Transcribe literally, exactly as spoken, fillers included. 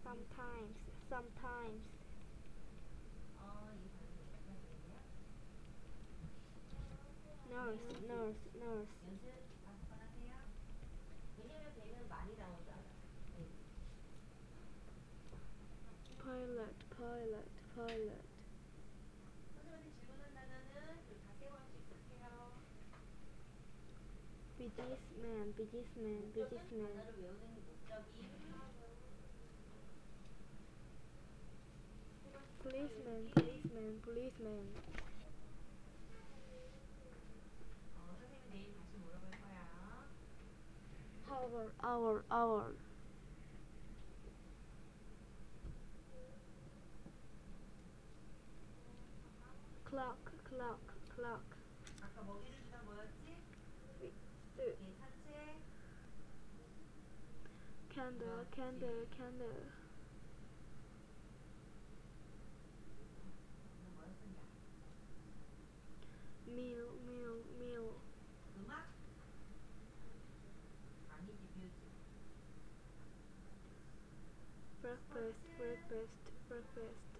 sometimes, sometimes. 어, 이 발음이 어디가 되겠네요? nurse, nurse, nurse. 연습 다섯 번 하세요. 왜냐면 배는 많이 나오잖아. 네. pilot, pilot, pilot. 선생님한테 질문한 단어는 그 닷새같이 쓸게요. businessman, businessman, 목적은 businessman. 단어를 외우는 목적이 policeman, policeman, policeman. 어, 선생님이 내일 다시 물어볼 거야. hour, hour, hour. clock, clock, clock. 아까 먹이를 주다 뭐였지? fix, 네, 산책. candle, 그렇지. candle, candle. 이건 뭐였었냐? meal, meal, meal. 음악? 아니지, 뮤직. breakfast, breakfast, breakfast.